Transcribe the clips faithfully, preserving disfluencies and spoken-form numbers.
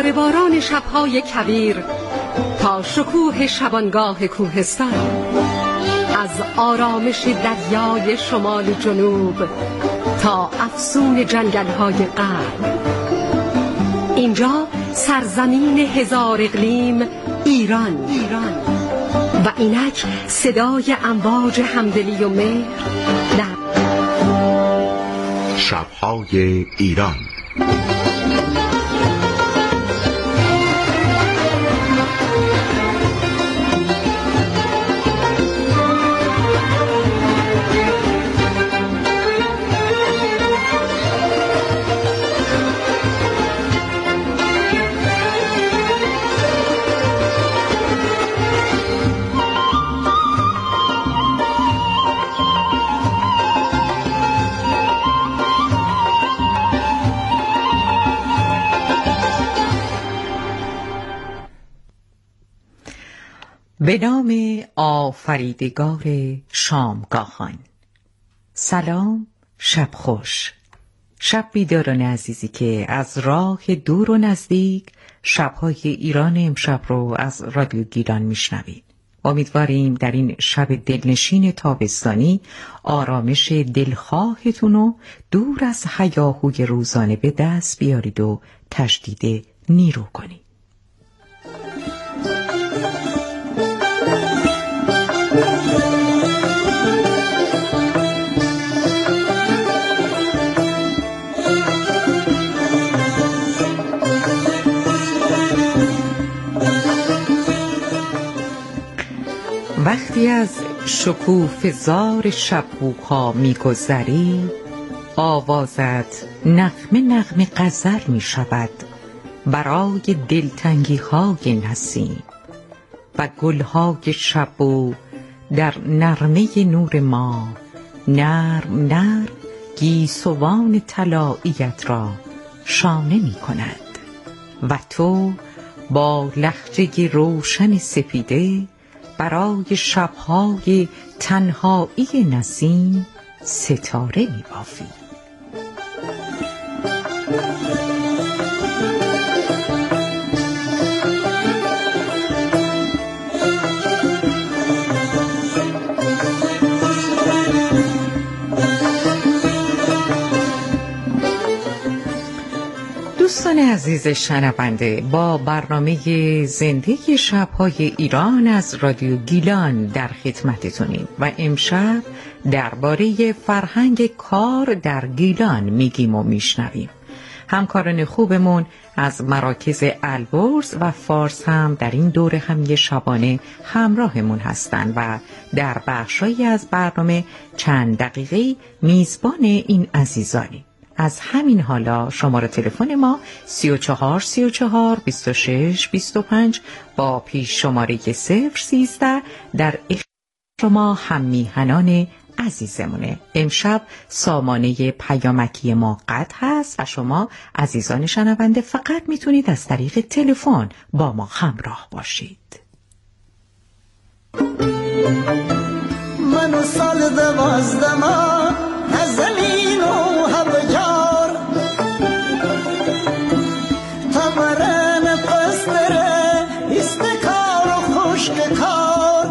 ستاره باران شب‌های کویر تا شکوه شبانگاه کوهستان، از آرامش دریای شمال جنوب تا افسون جنگل‌های غرب. اینجا سرزمین هزار اقلیم، ایران ایران و اینک صدای امواج همدلی و مهر در شب‌های ایران. به نام آفریدگار شامگاهان. سلام، شب خوش. شب بیداران عزیزی که از راه دور و نزدیک شب‌های ایران امشب رو از رادیو گیلان میشنوید. امیدواریم در این شب دلنشین تابستانی آرامش دلخواهتون رو دور از هیاهوی روزانه به دست بیارید و تجدید نیرو کنید. وقتی از شکوفه زار شب‌ها می‌گذری، آوازت نغمه نغمه غزل می‌شود برای دلتنگی‌های نسیم و گل‌های شبو در نرمه نور ما نرم نرم گیسوان طلاییت را شانه می‌کند و تو با لهجه روشن سپیده برای شب‌های تنهایی نسیم ستاره می‌بافی. دوستان عزیز شنونده، با برنامه زنده شب‌های ایران از رادیو گیلان در خدمتتونیم و امشب درباره فرهنگ کار در گیلان میگیم و میشنویم. همکاران خوبمون از مراکز البرز و فارس هم در این دوره همی شبانه همراهمون هستند و در بخشایی از برنامه چند دقیقه میزبان این عزیزانی. از همین حالا شماره تلفن ما سی و چهار سی و چهار بیست و شش بیست و پنج با پیش شماره صفر سیزده در اختیار شما هم میهنان عزیزمونه. امشب سامانه پیامکی ما قطع هست و شما عزیزان شنونده فقط میتونید از طریق تلفن با ما همراه باشید. من سال دوازدم نزلین و هبجار تمرن قصدره استکار و خشک کار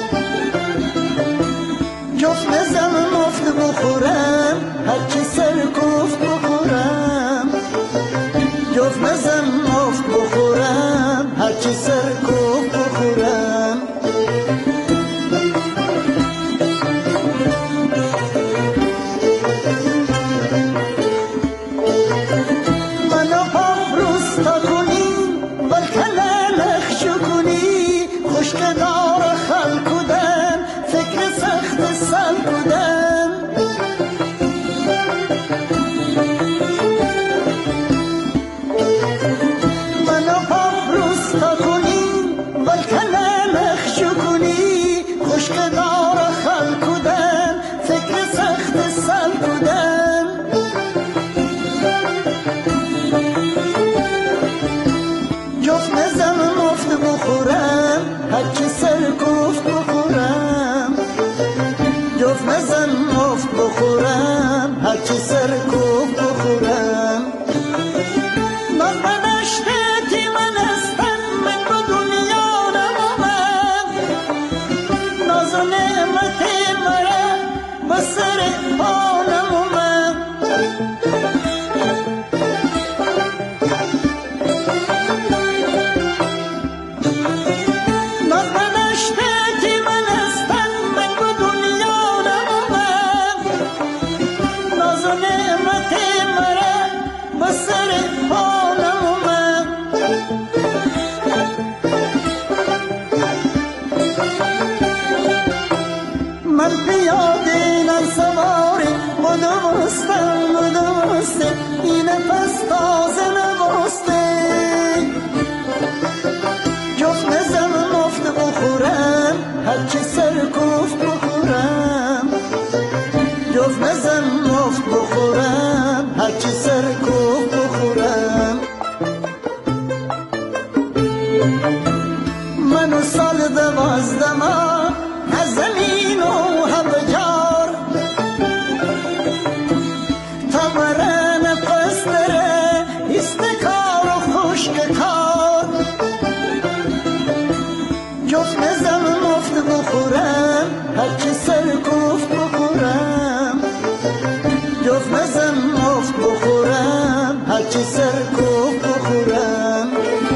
جفت نزم مفت بخورم هرچی سر گفت بخورم جفت نزم مفت بخورم هرچی سر گفت بخورم هرچی سر کوب بخورم من بنشته تیم منو سال دوازدم از زمین و هبجار تا برن قصدره استکار و خشک کار جفت نزم مفت بخورم هرچی سر کوفت بخورم جفت نزم مفت بخورم هرچی سر کوفت بخورم.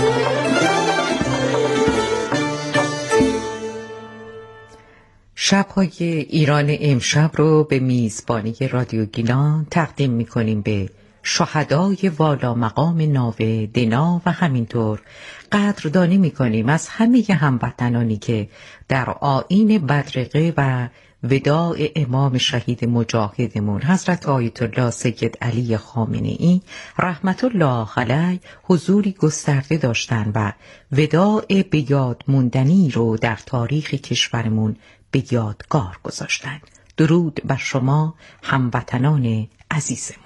شب‌های ایران امشب رو به میزبانی رادیو گیلان تقدیم می‌کنیم به شهدای والا مقام ناوه دنا و همینطور قدردانی می‌کنیم از همه هموطنانی که در آیین بدرقه و وداع امام شهید مجاهدمون حضرت آیت الله سید علی خامنه‌ای رحمت الله علیه حضوری گسترده داشتن و وداع به یاد موندنی رو در تاریخ کشورمون به یادگار گذاشتن. درود بر شما هموطنان عزیزمون.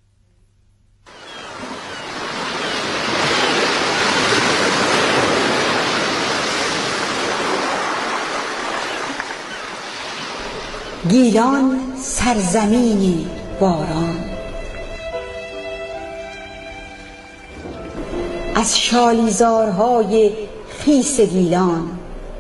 گیلان سرزمینی باران، از شالیزارهای خیس گیلان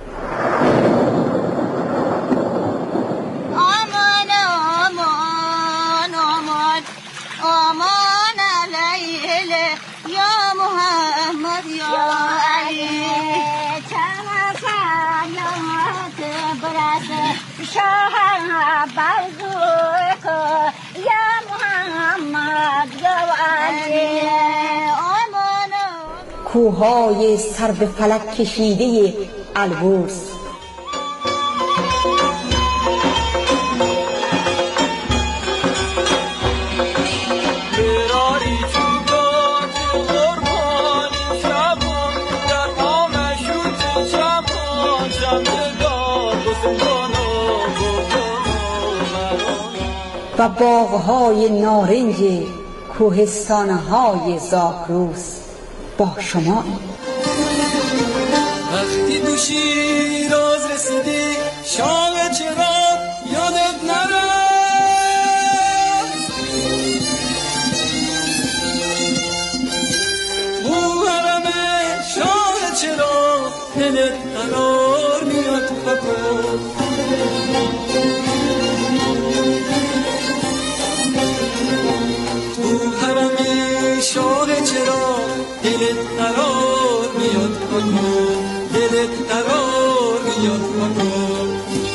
آمان آمان آمان آمان علیه یا محمد یا علی چند سلامت برسه شاه بازوی که یا محمد یا علی آمان کوههای سر به فلک کشیده البرز، و باغهای نارنج کوهستانهای زاگرس با شما. وقتی تو شیراز رسیدی شام چرا یادت نره، تو حرم شام چرا دلت قرار میاد فکر، شاه چرا دلت قرار میاد بکن، دلت قرار میاد بکن.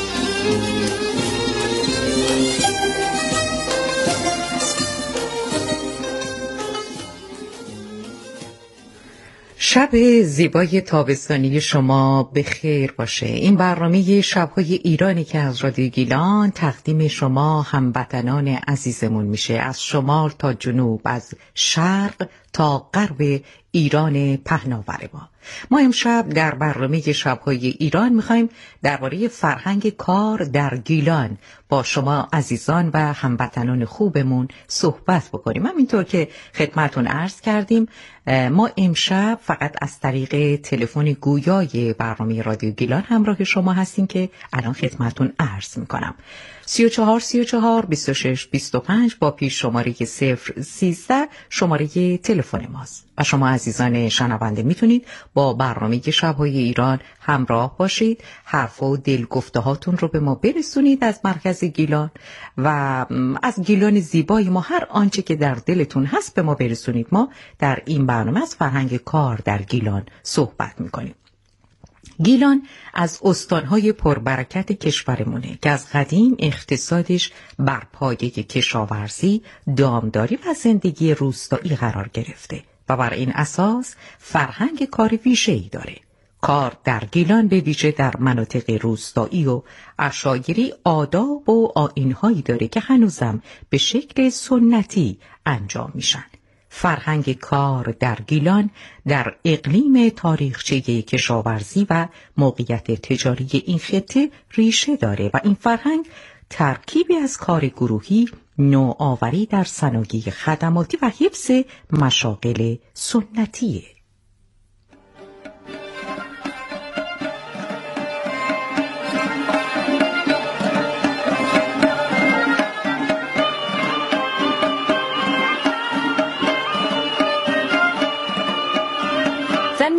شب زیبای تابستانی شما به خیر باشه. این برنامه شب‌های ایرانی که از رادیو گیلان تقدیم شما هموطنان عزیزمون میشه، از شمال تا جنوب، از شرق تا غرب ایران پهناور ما. ما امشب در برنامه شب‌های ایران میخوایم درباره فرهنگ کار در گیلان با شما عزیزان و هموطنان خوبمون صحبت بکنیم. همینطور که خدمتون عرض کردیم ما امشب فقط از طریق تلفن گویای برنامه رادیو گیلان همراه شما هستیم که الان خدمتون عرض میکنم. سی و چهار سی و چهار بیست و شش بیست و پنج با پیش شماره صفر سیزده شماره تلفن ماست و شما عزیزان شنونده میتونید با برنامه شب‌های ایران همراه باشید، حرف و دلگفته هاتون رو به ما برسونید از مرکز گیلان و از گیلان زیبای ما هر آنچه که در دلتون هست به ما برسونید. ما در این برنامه از فرهنگ کار در گیلان صحبت میکنیم. گیلان از استانهای پربرکت کشورمونه که از قدیم اقتصادش بر پایه کشاورزی، دامداری و زندگی روستایی قرار گرفته و بر این اساس فرهنگ کار ویژه‌ای داره. کار در گیلان به ویژه در مناطق روستایی و عشایری آداب و آیین‌هایی داره که هنوزم به شکل سنتی انجام میشن. فرهنگ کار در گیلان در اقلیم تاریخچه کشاورزی و موقعیت تجاری این خطه ریشه داره و این فرهنگ ترکیبی از کار گروهی، نوآوری در صنایع خدماتی و حفظ مشاغل سنتیه.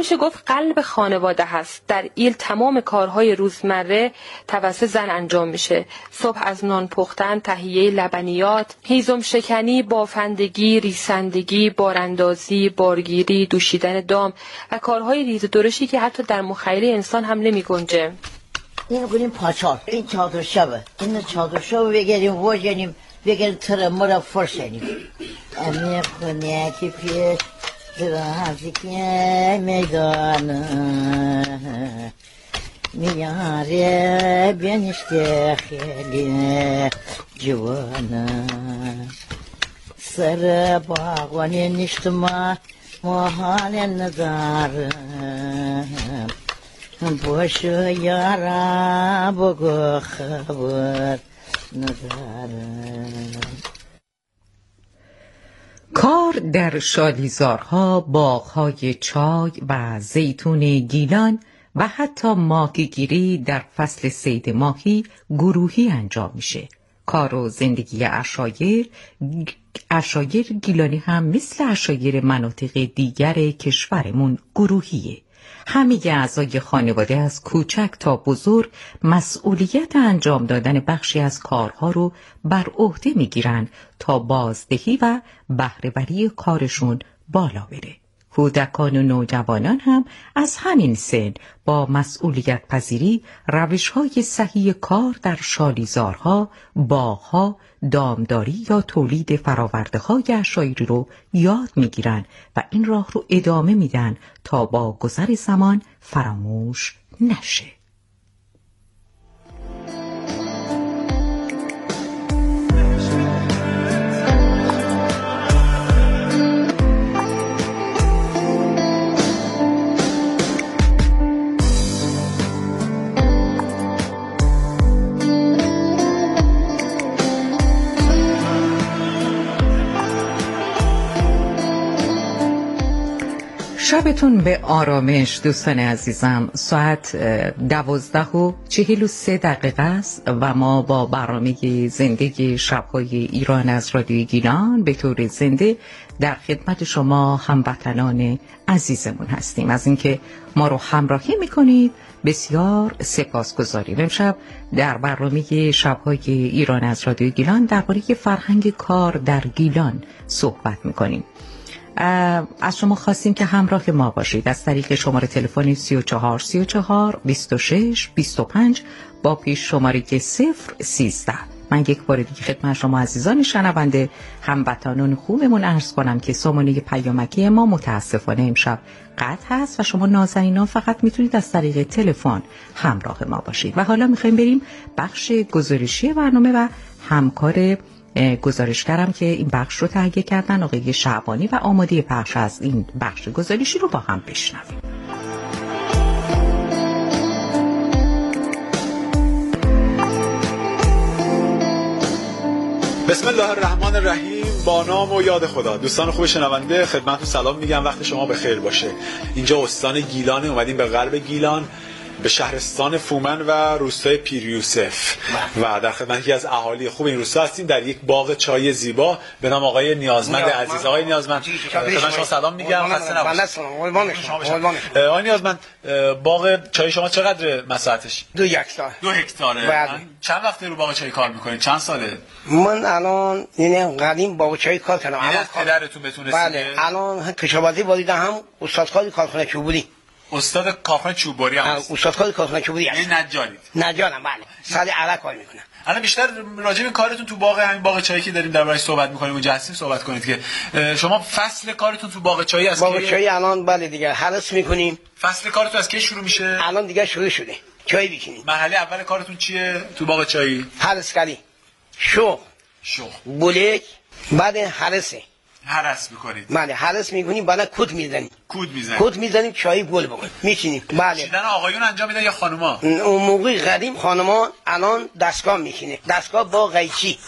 میشه گفت قلب خانواده هست. در ایل تمام کارهای روزمره توسط زن انجام میشه. صبح از نان پختن، تهیه لبنیات، هیزم شکنی، بافندگی، ریسندگی، باراندازی، بارگیری، دوشیدن دام و کارهای ریز و درشتی که حتی در مخیله انسان هم نمی گنجه. اینو کنیم پاچال، این چادر شبه، این چادر شبه بگیریم واجنیم، بگیریم تره مرا فرشنیم. امی خونه که پیش درازی که میدانه میاره بینشته خیلی جوانه سر باغوانی نشتما محال نداره باشو یارا بگو خبر نداره. کار در شالیزارها، باغ‌های چای و زیتون گیلان و حتی ماهیگیری در فصل صید ماهی گروهی انجام میشه. کار و زندگی عشایر عشایر گیلانی هم مثل عشایر مناطق دیگر کشورمون گروهیه. همه اعضای خانواده از کوچک تا بزرگ مسئولیت انجام دادن بخشی از کارها رو بر عهده میگیرن تا بازدهی و بهره‌وری کارشون بالا بره. کودکان و نوجوانان هم از همین سن با مسئولیت پذیری روش‌های صحیح کار در شالیزارها، باغ‌ها، دامداری یا تولید فرآورده‌های عشایری رو یاد می‌گیرن و این راه رو ادامه میدن تا با گذر زمان فراموش نشه. شبتون به آرامش دوستان عزیزم. ساعت دوازده و چهل و سه دقیقه است و ما با برنامه زندگی شب‌های ایران از رادیوی گیلان به طور زنده در خدمت شما هموطنان عزیزمون هستیم. از اینکه ما رو همراهی میکنید بسیار سپاسگزاریم. امشب در برنامه شب‌های ایران از رادیوی گیلان درباره فرهنگ کار در گیلان صحبت میکنیم. از شما خواستیم که همراه ما باشید از طریق شماره تلفن سی و چهار سی و چهار بیست و شش بیست و پنج با پیش شماره صفر سیزده. من یک بار دیگه خدمت شما عزیزان شنونده هموطنان خوبمون عرض کنم که سامانه پیامکی ما متاسفانه امشب قطع هست و شما نازنینان فقط میتونید از طریق تلفن همراه ما باشید. و حالا میخوایم بریم بخش گزارشی برنامه و همکار گزارشگرم که این بخش رو تهیه کردن آقای شعبانی و آماده پخش از این بخش گزارشی رو با هم بشنویم. بسم الله الرحمن الرحیم. با نام و یاد خدا. دوستان خوب شنونده خدمتتون سلام میگم، وقت شما بخیر باشه. اینجا استان گیلان، اومدیم به غرب گیلان به شهرستان فومن و روستای پیر یوسف و در خدمت یکی از اهالی خوب این روستا هستیم در یک باغ چای زیبا به نام آقای نیازمند عزیز. آقای نیازمند خدمت شما سلام میگم. خسته نباشید. آقای نیازمند باغ چای شما چقدر مساحتش؟ دو هکتار. دو هکتاره. بله. چند وقت رو باغ چای کار میکنید؟ چند ساله؟ من الان یعنی قدیم باغ چای کار کردم. الان پدرتون بهتون رسیده؟ بله. الان کشاورزی والیدم، هم استادکاری کارخانه چوبوری. استاد کارخانه چوبوری هم هست. استاد کارخانه چوبوری هست. یعنی نجارید؟ نجارم بله. سال عرق کار میکنم. الان بیشتر راجع به کارتون تو باغ همین باغ چایی که داریم دربارش صحبت می‌کنیم اونجا هستیم صحبت کنید که شما فصل کارتون تو باغ چایی از باغ چایی الان بله دیگه حرس میکنیم. فصل کارتون از کی شروع میشه؟ الان دیگه شروع شده. چای بکنیم. مرحله اول کارتون چیه تو باغ چایی؟ حرس کاری. شو. شو. بولک بعد حرسه. حرس میکنید؟ بله حرس میکنیم، بعد کود میزنیم. کود میزنیم. کود میزنیم چای گل بکنیم. میچینیم. بله. چیدن آقایون انجام میدن یا خانوما؟ اون موقع قدیم خانوما، الان دستگاه میشینه. دستگاه با قیچی.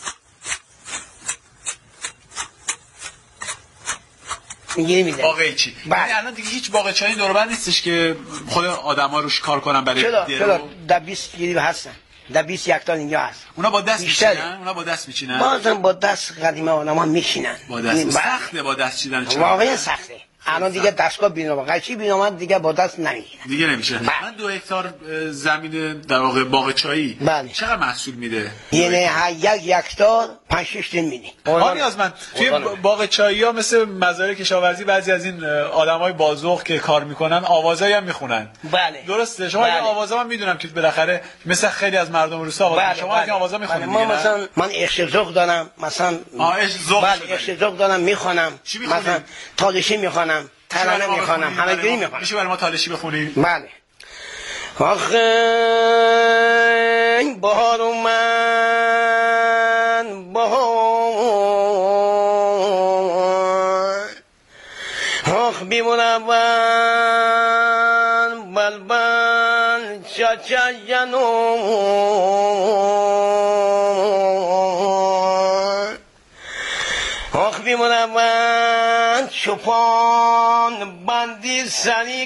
میگیری میزنیم. با قیچی. یعنی الان دیگه هیچ باغ چایی دور و بر نیستش که خود آدما روش کار کنن برای درو. چرا؟ ده بیست گیری هستن. ده بیست یک تا اینجا هست. اونا با دست میچینن؟ اونا با دست میچینن؟ بازم با دست قدیما آدما میچینن. با دست سخته با دست چیدن. واقعا سخته. الان دیگه دستگاه بینام قچی بینام دیگه با دست نمیگیره دیگه نمیشه. من دو هکتار زمین در واقع باغ چایی بله. چقدر محصول میده؟ یعنی یک هکتار پنج شش تن میده. آقا نیازمند توی باغ چایی ها مثل مزارع کشاورزی بعضی از این آدمای بازوق که کار میکنن آوازایی هم میخونن. بله. درسته؟ شما بله. این آوازا من میدونم که بالاخره مثل خیلی از مردم روستا آواز بله. شما بله. این آوازا میخونید. بله. ما مثلا من عشق ذوق دارم مثلا آه عشق ذوق بله عشق ذوق دارم میخونم مثلا تالشی میخونم ترانه میخونم همه جوری میخونم. میشه برای ما تالشی بخونید؟ بله. آخه بهار اومد بهار آخ بیمونم بلبل چاچا جنون آخ بیمونم چوپان بندی سری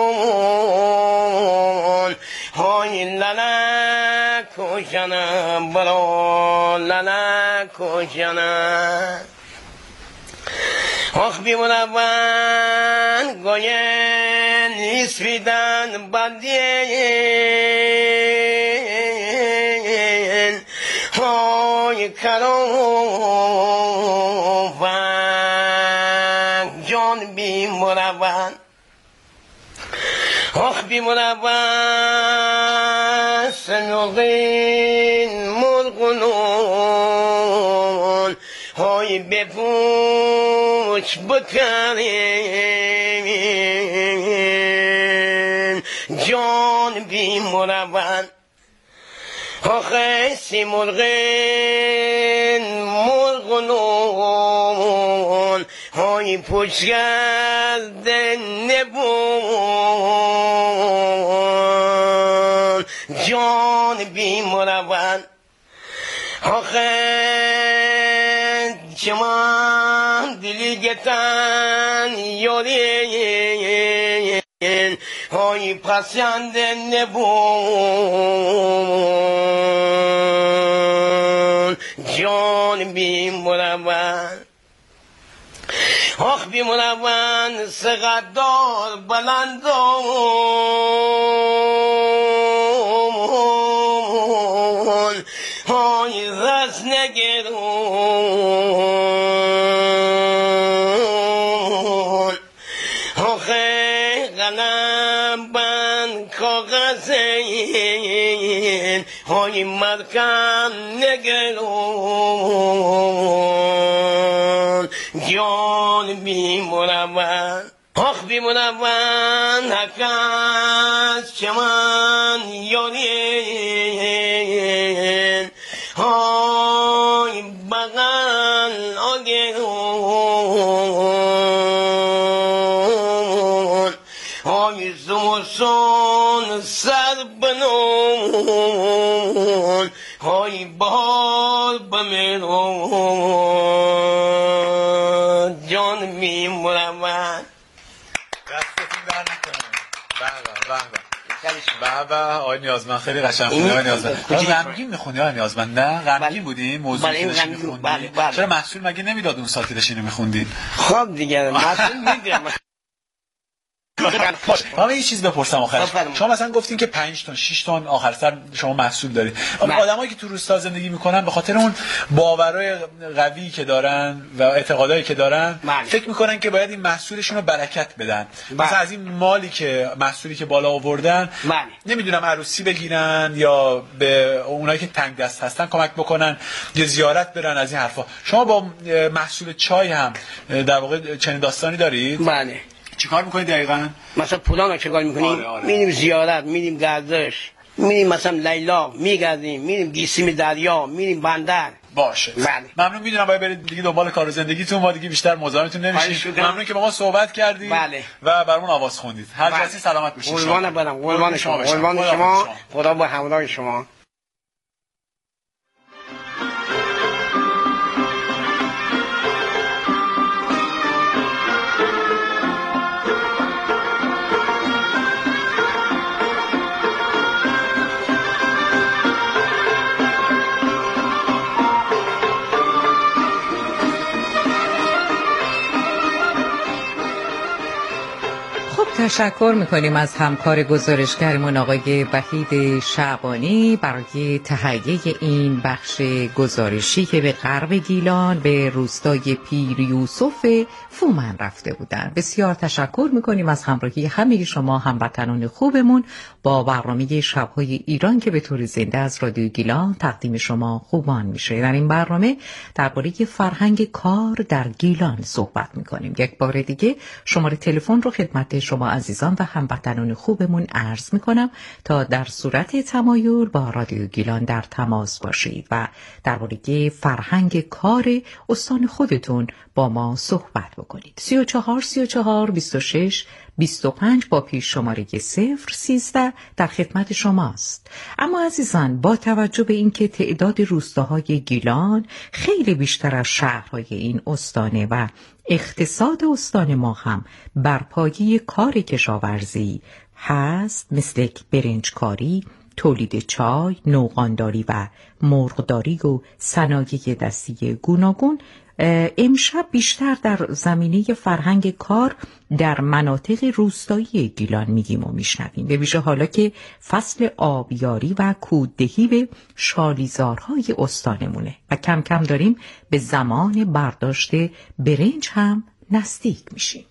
کن های لالا کشنم برو لالا کشنم آخ بیمونم گویه نیست بیدن بندین های کرون جان بیمونم آخ بیمونم سنوغین مرغنون های بپوچ بکرین جان بیمونم آخه سی مرغین مرغنون های پوچ کرده نبون جان بیمونم آخه چمان دلی گتن یارین های پسنده نبون جان بیمونم آخ بیمونم سقدار بلندون های رس نگرون آخه قلم بند کاغذین های مرکم نگرون جان بیمونم آخ بیمونم حکست چمان یارین های بغل آگرون های زمسون سر بنون های بار بمیرون جان بیمونم بابا آقای نیازمند خیلی قشنگ خوندی آقای نیازمند. غمگین میخوندی آقای نیازمند؟ نه غمگین بودی موضوع که داشتی میخوندی؟ چرا محصول مگه نمیداد اون سال که داشتی میخوندی؟ خب دیگه محصول میدیم. من یه چیز بپرسم آخرش. شما مثلا گفتین که پنج تن شش تن آخر سر شما محصول دارید. آدمایی که تو روستا زندگی میکنن به خاطر اون باورهای قوی که دارن و اعتقادایی که دارن بله. فکر میکنن که باید این محصولشون رو برکت بدن. بله. مثلا از این مالی که محصولی که بالا آوردن بله. نمیدونم عروسی بگیرن یا به اونایی که تنگ دست هستن کمک بکنن یا زیارت برن از این حرفا. شما با محصول چای هم در واقع چنین داستانی دارید؟ بله. چیکار میکنید دقیقاً؟ مثلا پولانا چیکار میکنیم؟ آره آره. میریم زیارت، میریم گردش، میریم مثلا لیلا، میگردیم، میریم گیسیم دریا، میریم بندر. باشه. بله. ممنون میدونم باید برید دیگه دنبال کار و زندگیتون، ما دیگه بیشتر مزاحمتون نمیشیم. ممنون که با ما صحبت کردید. بله. و برامون آواز خوندید. هر بله. کسی سلامت باشید. قربان برم، قربان شما، قربان شما. خدا با همراه شما. تشکر میکنیم از همکار گزارشگرمون آقای وحید شعبانی برای تهیه این بخش گزارشی که به غرب گیلان به روستای پیر یوسف فومن رفته بودن. بسیار تشکر میکنیم از همراهی همه شما هموطنان خوبمون با برنامه شب‌های ایران که به طور زنده از رادیو گیلان تقدیم شما خوبان میشه. در این برنامه درباره فرهنگ کار در گیلان صحبت میکنیم. یک بار دیگه شماره تلفن رو خدمت شما عزیزان و هموطنان خوبمون عرض میکنم تا در صورت تمایل با رادیو گیلان در تماس باشید و درباره فرهنگ کار استان خودتون با ما صحبت بکنید. سی و چهار سی و چهار بیست و شش بیست و پنج با پیش شماره صفر سیزده در خدمت شماست. اما عزیزان، با توجه به اینکه تعداد روستاهای گیلان خیلی بیشتر از شهرهای این استانه و اقتصاد استان ما هم بر پایه کار کشاورزی هست، مثل برنجکاری، تولید چای، نوغانداری و مرغداری و صنایع دستی گوناگون، امشب بیشتر در زمینه فرهنگ کار در مناطق روستایی گیلان میگیم و میشنویم، به ویژه حالا که فصل آبیاری و کوددهی به شالیزارهای استانمونه و کم کم داریم به زمان برداشت برنج هم نزدیک میشیم.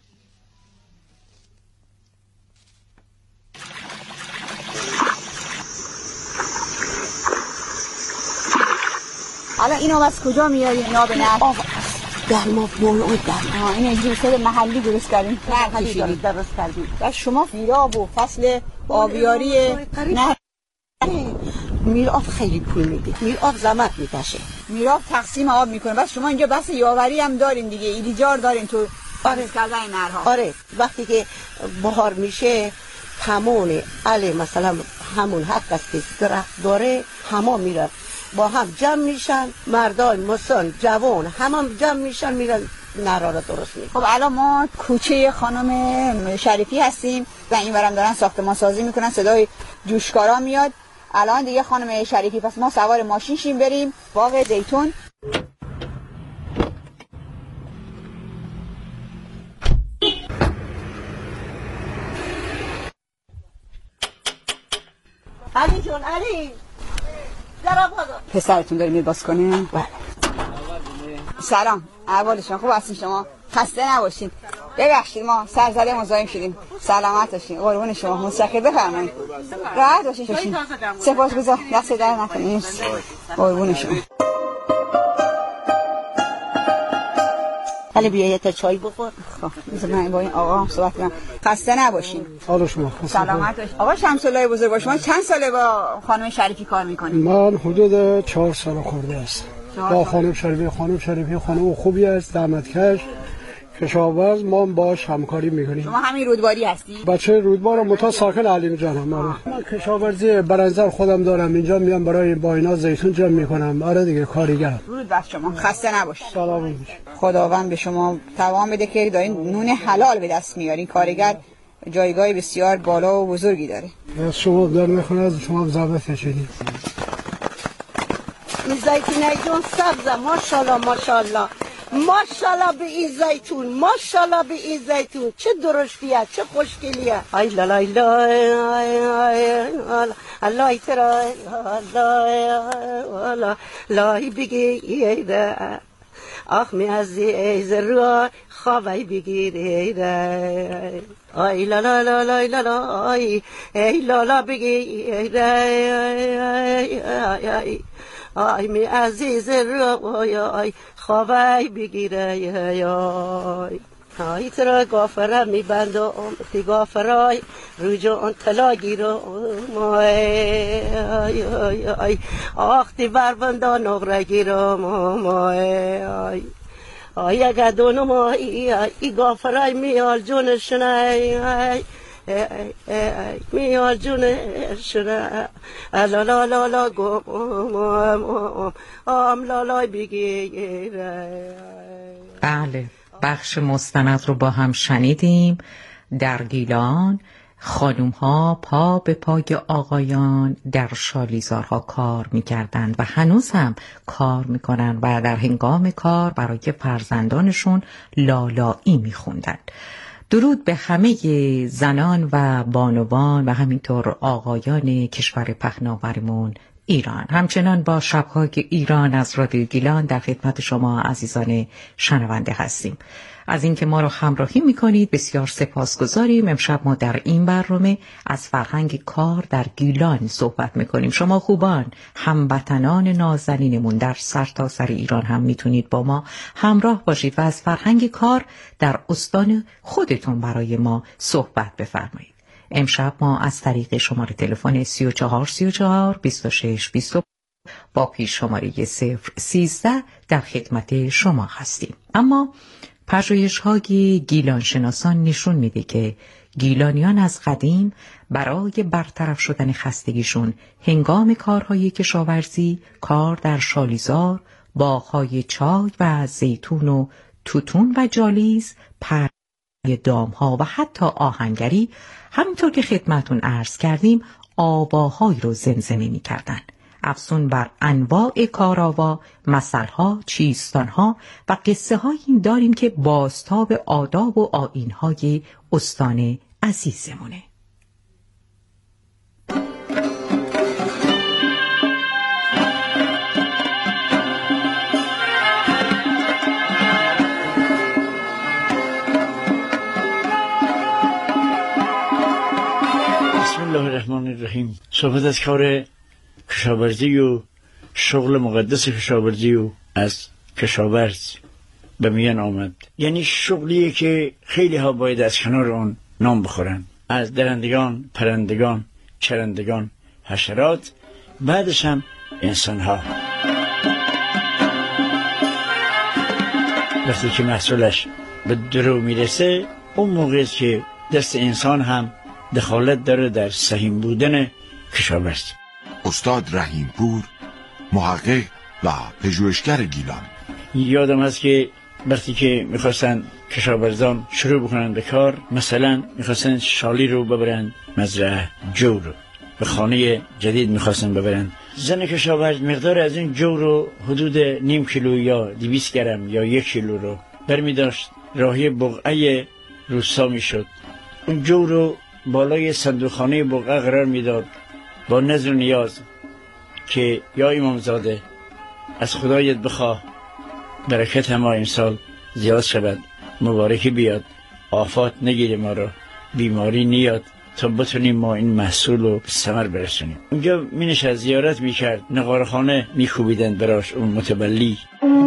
حالا اینو از کجا میاریم؟ اینا به نفت آب در ما بولو در آه این جوسه محلی درست کردیم، محلی درست کردیم. و شما میراب و فصل آبیاری نه میراب خیلی پول میده، میراب زحمت میکشه، میراب تقسیم آب میکنه. بس شما اینجا بس یاوری هم دارین دیگه، ایلیجار دارین تو آره کردن نرها. آره وقتی که بهار میشه همون علی مثلا همون حق است که درخت داره همه میرن با هم جمع میشن، مردان مسن جوان هم جمع میشن میرن نرا را درست میکنن. خب الان ما کوچه خانم شریفی هستیم و این ورم دارن ساختمان سازی میکنن، صدای جوشکارا میاد. الان دیگه خانم شریفی پس ما سوار ماشین شیم بریم باغ زیتون. علی جون علی پسرتون داره میاد باز کنه؟ بله. سلام، احوال شما خوب هستین؟ شما خسته نباشین. ببخشید ما سرزده مزاحم شدیم. سلامت باشین. قربون شما. متشکرم. بفرمایید. راحت باشین. سپاسگزار. دست در نکنید. قربون شما. حالا بیا یه تا چای بخور. خب من با این آقا هم صحبت کنم. خسته نباشین. حالا شما سلامت باشین. آقا شمس‌الله بزرگ باش، شما چند ساله با خانم شریفی کار میکنید؟ من حدود چهار سال خورده است. با خانم شریفی خانم شریفی خانم خوبی است، زحمتکش، کشاورز، ما باش همکاری میکنیم. شما همین رودباری هستی؟ بچه رودبارم متا ساکن علیم جانم. من کشاورزی برنزر خودم دارم، اینجا میام برای با اینا زیتون جمع میکنم. آره دیگه کارگر. درود بر شما. خسته نباشید. سلام علیکم. خداوند به شما توان بده که دارین نون حلال به دست میارین. کارگر جایگاه بسیار بالا و بزرگی داره. از شما در میخونه، از شما زحمت کشیدید. این زیتون جون سبز، ماشاءالله ماشاءالله ماشاءالله به این زیتون، ماشاءالله به این زیتون، چه درشتیه، چه خوشگلیه. ای لا لا لا الله ترا لا لا لا بگی آخ می از ایز رو خوابی بگیر ای لا لا لا لا لا لا ای لا لا بگی آی می عزیز روی آی خوابی بگیره آی آی ترا گافره می بندم تی گافرای رجوع طلا گیرم آی آی آی آخ تی بربندا نغره گیرم آی آی آی اگه دونم آی ای گافرای میال جونشن ای ای میال جونشن لا لا لا لا گم آم لا لا بگیره. بله، بخش مستند رو با هم شنیدیم. در گیلان خانوم ها پا به پای آقایان در شالیزارها کار میکردند و هنوز هم کار میکنن و در هنگام کار برای فرزندانشون لالایی میخوندن. درود به همه زنان و بانوان و همینطور آقایان کشور پهناورمون ایران. همچنان با شب‌های ایران از رادیو گیلان در خدمت شما عزیزان شنونده هستیم. از اینکه ما رو همراهی میکنید بسیار سپاسگزاریم. امشب ما در این برنامه از فرهنگ کار در گیلان صحبت میکنیم. شما خوبان، هموطنان نازنینمون در سرتاسر سر ایران هم میتونید با ما همراه باشید و از فرهنگ کار در استان خودتون برای ما صحبت بفرمایید. امشب ما از طریق شماره تلفن سی و چهار سی و چهار بیست و شش بیست با پیش شماره صفر سیزده در خدمت شما هستیم. اما پژوهش‌های گیلان شناسان نشون میده که گیلانیان از قدیم برای برطرف شدن خستگیشون هنگام کارهای کشاورزی، کار در شالیزار، باغ‌های چای و زیتون و توتون و جالیز، پرهای دامها و حتی آهنگری، همینطور که خدمتون عرض کردیم آواهایی رو زمزمه می‌کردن. افزون بر انواع کارآوا، مثلها، چیستانها و قصه هایی داریم که بازتاب آداب و آیین‌های استان عزیزمونه. بسم الله الرحمن الرحیم. صحبت از کار کشاورزی و شغل مقدس کشاورزی و از کشاورز به میان آمد. یعنی شغلیه که خیلی ها باید از کنار اون نام بخورن، از درندگان، پرندگان، چرندگان، حشرات، بعدش هم انسان ها. وقتی که محصولش به درو میرسه اون موقع است که دست انسان هم دخالت داره در سهیم بودن کشاورز. استاد رحیم پور، محقق و پژوهشگر گیلان. یادم هست که وقتی که میخواستن کشاورزان شروع بکنن به کار، مثلا میخواستن شالی رو ببرن مزرعه، جو رو به خانه جدید میخواستن ببرن، زن کشاورز مقدار از این جو رو حدود نیم کیلو یا دویست گرم یا یک کیلو رو برمی داشت، راهی بقعه روستا میشد. اون جو رو بالای صندوقخانه بقعه قرار میداد با نظر و نیاز که یا امامزاده از خدایت بخواه برکت ما این سال زیاد شود، مبارکی بیاد، آفات نگیره ما را، بیماری نیاد، تا بتونیم ما این محصول رو به ثمر برسونیم. اونجا می نشست زیارت می کرد، نقارخانه می خوبیدن براش اون متولی.